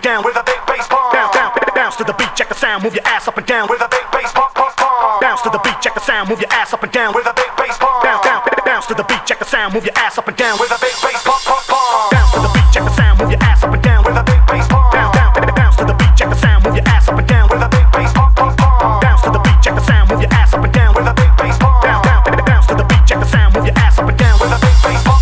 down with a big bass pump. Bounce to the beat, check the sound, move your ass up and down with a big bass pump. Bounce to the beat, check the sound, move your ass up and down with a big bass pump. Bounce to the beat, check the sound, move your ass up and down with a big bass pump. Bounce to the beat, check the sound, move your ass up and down with a big bass pump. Bounce to the beat, check the sound, move your ass up and down with a big bass pump. Bounce to the beat, check the sound, move your ass up and down with a big bass pump. Bounce to the beat, check the sound, move your ass up and down with a big bass pump.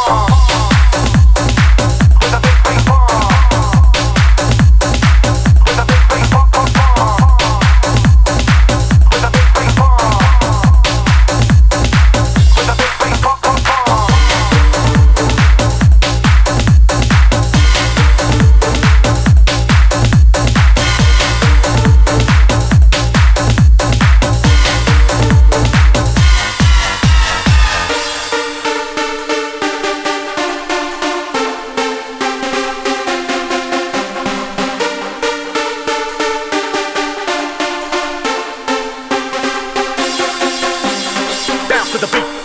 To the beat,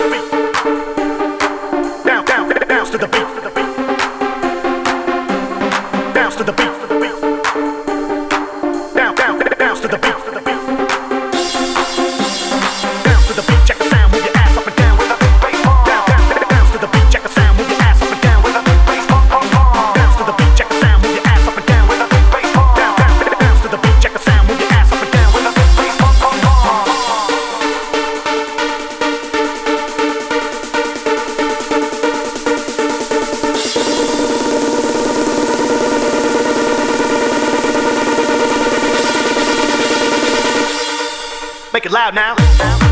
bounce to the beat, bounce to the beat, bounce to the beat, bounce to the beat, check the sound, move your ass up and down with a big bass pump. Bounce to the beat, check the sound, move your ass up and down with a big bass pump. Bounce to the beat, check the sound, move your ass up and down with a big bass pump. Bounce to the beat, check the sound, move your ass up and down with a big bass pump. Make it loud now.